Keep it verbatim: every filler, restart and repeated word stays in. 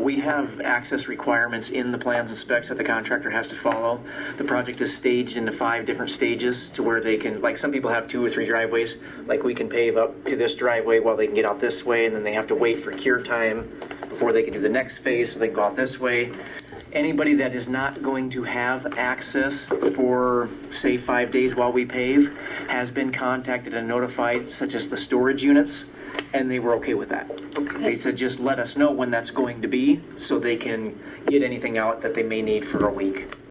we have access requirements in the plans and specs that the contractor has to follow. The project is staged into five different stages to where they can, like some people have two or three driveways, like we can pave up to this driveway while they can get out this way, and then they have to wait for cure time before they can do the next phase so they can go out this way. Anybody that is not going to have access for, say, five days while we pave has been contacted and notified, such as the storage units, and they were okay with that. They said just let us know when that's going to be so they can get anything out that they may need for a week.